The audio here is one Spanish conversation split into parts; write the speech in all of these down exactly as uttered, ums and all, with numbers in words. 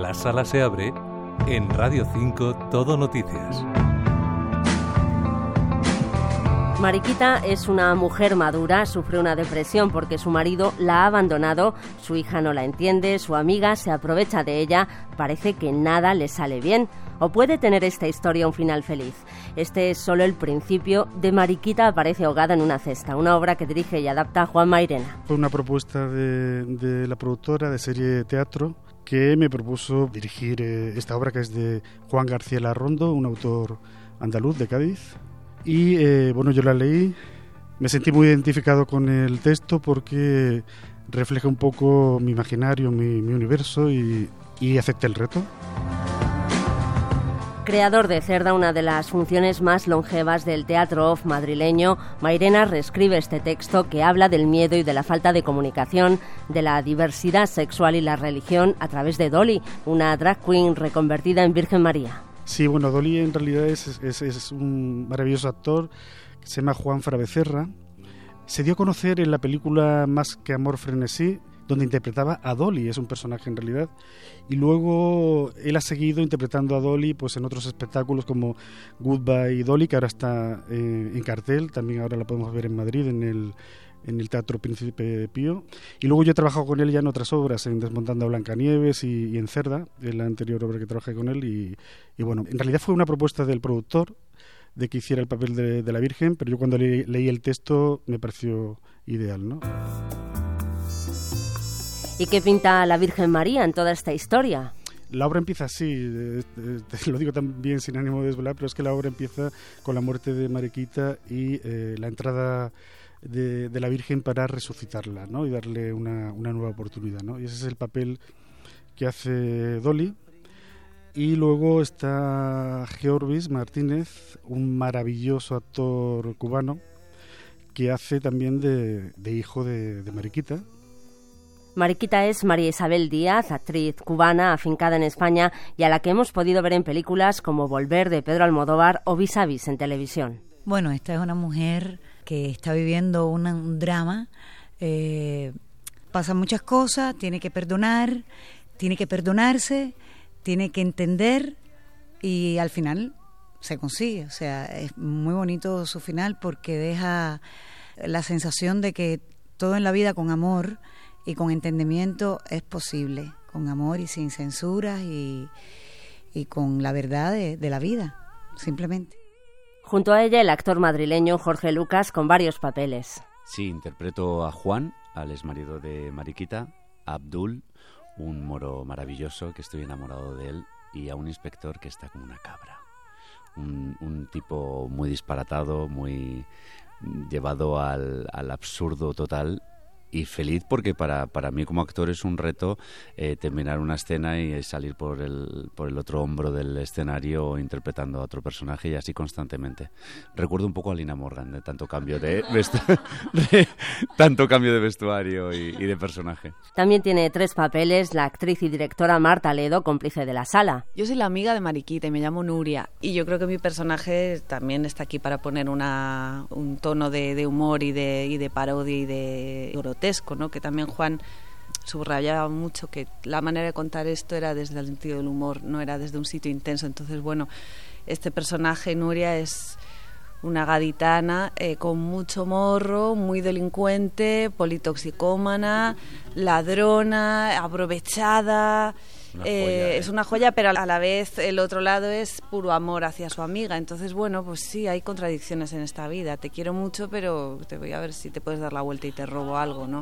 La sala se abre en Radio cinco Todo Noticias. Mariquita es una mujer madura, sufre una depresión porque su marido la ha abandonado, su hija no la entiende, su amiga se aprovecha de ella, parece que nada le sale bien. ¿O puede tener esta historia un final feliz? Este es solo el principio de Mariquita aparece ahogada en una cesta, una obra que dirige y adapta Juan Mairena. Fue una propuesta de, de la productora de serie de teatro que me propuso dirigir eh, esta obra, que es de Juan García Larrondo, un autor andaluz de Cádiz. Y eh, bueno, yo la leí, me sentí muy identificado con el texto porque refleja un poco mi imaginario, mi, mi universo y, y acepté el reto. Creador de Cerda, una de las funciones más longevas del teatro off madrileño, Mairena reescribe este texto que habla del miedo y de la falta de comunicación, de la diversidad sexual y la religión a través de Dolly, una drag queen reconvertida en Virgen María. Sí, bueno, Dolly en realidad es, es, es un maravilloso actor que se llama Juan Fra Becerra. Se dio a conocer en la película Más que amor frenesí, donde interpretaba a Dolly, es un personaje en realidad, y luego él ha seguido interpretando a Dolly pues en otros espectáculos como Goodbye Dolly, que ahora está eh, en cartel, también ahora la podemos ver en Madrid en el, en el Teatro Príncipe Pío, y luego yo he trabajado con él ya en otras obras, en Desmontando a Blancanieves y, y en Cerda, en la anterior obra que trabajé con él, y, y bueno, en realidad fue una propuesta del productor de que hiciera el papel de, de la Virgen, pero yo cuando le, leí el texto me pareció ideal, ¿no? ¿Y qué pinta la Virgen María en toda esta historia? La obra empieza así, eh, eh, te lo digo también sin ánimo de desvelar, pero es que la obra empieza con la muerte de Mariquita y eh, la entrada de, de la Virgen para resucitarla, ¿no? Y darle una, una nueva oportunidad, ¿no? Y ese es el papel que hace Dolly. Y luego está Georvis Martínez, un maravilloso actor cubano que hace también de, de hijo de, de Mariquita. Mariquita es María Isabel Díaz, actriz cubana afincada en España y a la que hemos podido ver en películas como Volver de Pedro Almodóvar o Vis a Vis en televisión. Bueno, esta es una mujer que está viviendo una, un drama, eh, pasan muchas cosas, tiene que perdonar, tiene que perdonarse, tiene que entender y al final se consigue. O sea, es muy bonito su final porque deja la sensación de que todo en la vida con amor y con entendimiento es posible, con amor y sin censuras y, y con la verdad de, de la vida, simplemente. Junto a ella el actor madrileño Jorge Lucas con varios papeles. Sí, interpreto a Juan, al exmarido de Mariquita, a Abdul, un moro maravilloso que estoy enamorado de él, y a un inspector que está como una cabra. Un, un tipo muy disparatado, muy llevado al, al absurdo total. Y feliz porque para, para mí como actor es un reto eh, terminar una escena y salir por el, por el otro hombro del escenario interpretando a otro personaje y así constantemente. Recuerdo un poco a Lina Morgan, de tanto cambio de, vestu- de, tanto cambio de vestuario y, y de personaje. También tiene tres papeles la actriz y directora Marta Ledo, cómplice de la sala. Yo soy la amiga de Mariquita y me llamo Nuria y yo creo que mi personaje también está aquí para poner una, un tono de, de humor y de, y de parodia y de grotesco, ¿no? Que también Juan subrayaba mucho que la manera de contar esto era desde el sentido del humor, no era desde un sitio intenso. Entonces, bueno, este personaje, Nuria, es una gaditana eh, con mucho morro, muy delincuente, politoxicómana, ladrona, aprovechada. Una eh, joya, ¿eh? Es una joya, pero a la vez el otro lado es puro amor hacia su amiga. Entonces, bueno, pues sí, hay contradicciones en esta vida. Te quiero mucho, pero te voy a ver si te puedes dar la vuelta y te robo algo, ¿no?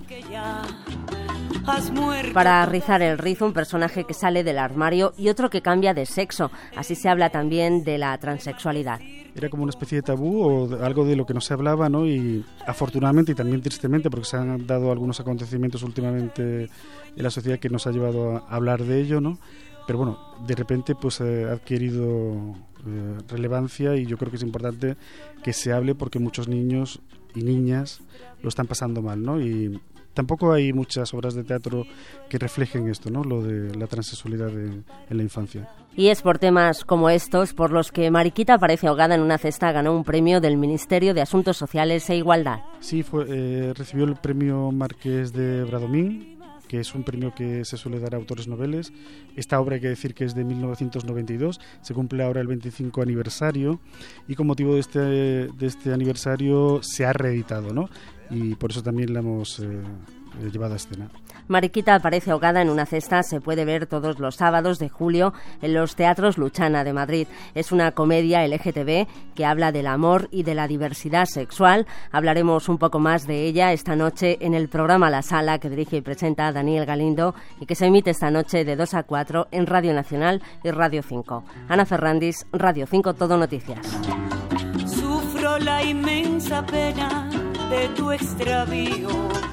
Para rizar el rizo, un personaje que sale del armario y otro que cambia de sexo. Así se habla también de la transexualidad. Era como una especie de tabú o de algo de lo que no se hablaba, ¿no? Y afortunadamente y también tristemente, porque se han dado algunos acontecimientos últimamente en la sociedad que nos ha llevado a hablar de ello, ¿no? Pero bueno, de repente pues eh, ha adquirido eh, relevancia y yo creo que es importante que se hable porque muchos niños y niñas lo están pasando mal, ¿no? Y tampoco hay muchas obras de teatro que reflejen esto, ¿no? Lo de la transexualidad de, en la infancia. Y es por temas como estos por los que Mariquita aparece ahogada en una cesta, ganó un premio del Ministerio de Asuntos Sociales e Igualdad. Sí, fue, eh, recibió el premio Marqués de Bradomín que es un premio que se suele dar a autores noveles. Esta obra hay que decir que es de mil novecientos noventa y dos, se cumple ahora el veinticinco aniversario y con motivo de este, de este aniversario se ha reeditado, ¿no? Y por eso también la hemos eh, llevado a escena. Mariquita aparece ahogada en una cesta, se puede ver todos los sábados de julio en los teatros Luchana de Madrid. Es una comedia L G T B que habla del amor y de la diversidad sexual. Hablaremos un poco más de ella esta noche en el programa La Sala, que dirige y presenta Daniel Galindo y que se emite esta noche de dos a cuatro en Radio Nacional y Radio cinco. Ana Ferrandis, Radio cinco Todo Noticias. Sufro la inmensa pena de tu extravío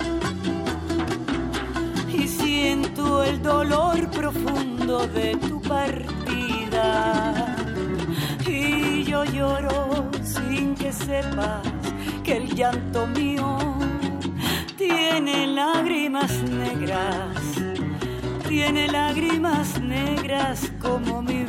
y siento el dolor profundo de tu partida, y yo lloro sin que sepas que el llanto mío tiene lágrimas negras, tiene lágrimas negras como mi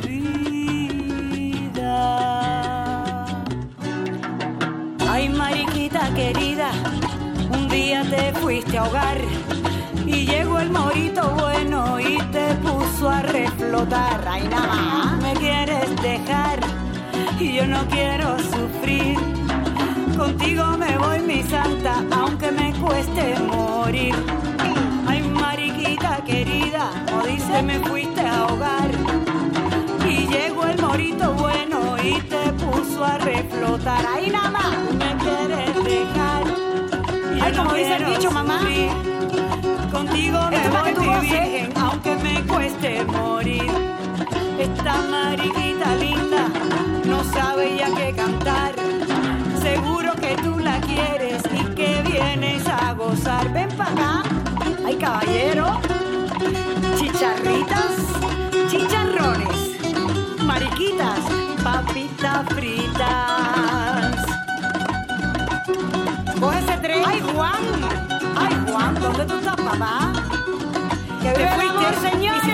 vida. Ay, Mariquita querida, un día te fuiste a ahogar y llegó el morito bueno y te puso a reflotar. Ay, nada más me quieres dejar y yo no quiero sufrir. Contigo me voy, mi santa, aunque me cueste morir. Ay, Mariquita querida, como dice, me fuiste a ahogar y llegó el morito bueno y te puso a reflotar. Ay, nada más me quieres dejar y yo Ay, no como dice el dicho, mamá, sufrir. Contigo me voy, mi virgen, aunque me cueste morir. Esta Mariquita linda no sabe ya qué cantar. Seguro que tú la quieres y que vienes a gozar. Ven pa' acá, ay caballero. Chicharritas, chicharrones, mariquitas, papitas fritas. Coge ese tren. Ay, Juan. Ay, Juan, ¿dónde tú estás, papá? Que te fuiste, señor.